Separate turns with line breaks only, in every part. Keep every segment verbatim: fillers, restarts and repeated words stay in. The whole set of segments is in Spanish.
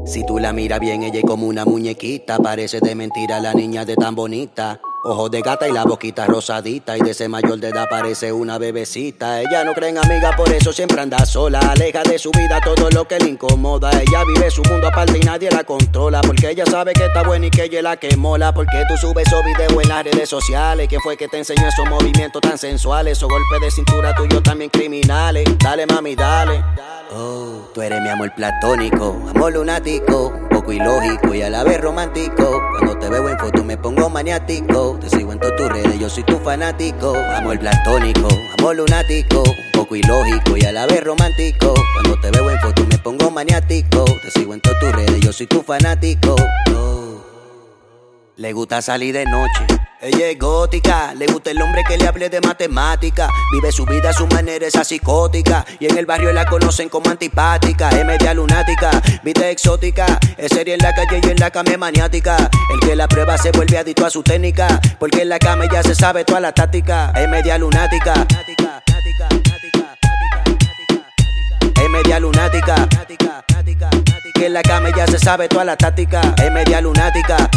Si tú la miras bien, ella es como una muñequita. Parece de mentira la niña de tan bonita. Ojos de gata y la boquita rosadita. Y de ese mayor de edad parece una bebecita. Ella no cree en amiga, por eso siempre anda sola. Aleja de su vida todo lo que le incomoda. Ella vive su mundo aparte y nadie la controla. Porque ella sabe que está buena y que ella es la que mola. Porque tú subes esos videos en las redes sociales. ¿Quién fue que te enseñó esos movimientos tan sensuales? Esos golpes de cintura tuyos también criminales. Dale mami, dale. Oh, tú eres mi amor platónico, amor lunático, un poco ilógico y a la vez romántico. Cuando te veo en foto me pongo maniático. Te sigo en todas tus redes, yo soy tu fanático. Amor platónico, amor lunático, un poco ilógico y a la vez romántico. Cuando te veo en foto me pongo maniático. Te sigo en todas tus redes, yo soy tu fanático. Oh. Le gusta salir de noche, ella es gótica. Le gusta el hombre que le hable de matemática. Vive su vida a su manera, esa psicótica. Y en el barrio la conocen como antipática. Es media lunática, vida exótica. Es seria en la calle y en la cama es maniática. El que la prueba se vuelve adicto a su técnica. Porque en la cama ya se sabe toda la táctica. Es media lunática, es media lunática. Que en la cama ya se sabe toda la táctica. Es media lunática.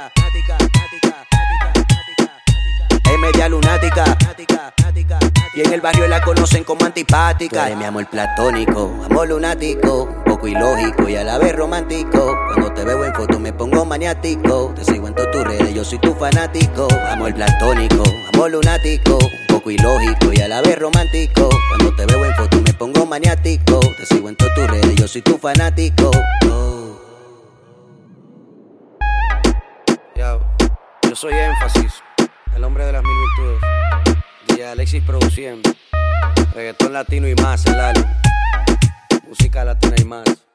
Es media lunática. Y en el barrio la conocen como antipática. Tú eres mi amor platónico, amor lunático, un poco ilógico y a la vez romántico. Cuando te veo en foto me pongo maniático. Te sigo en todas tus redes, yo soy tu fanático. Amor platónico, amor lunático, un poco ilógico y a la vez romántico. Cuando te veo en foto me pongo maniático. Te sigo en todas tus redes, yo soy tu fanático. Oh.
Yo, yo soy Énfasis, el hombre de las mil virtudes. D J Alexis produciendo. Reggaetón latino y más, el álbum. Música latina y más.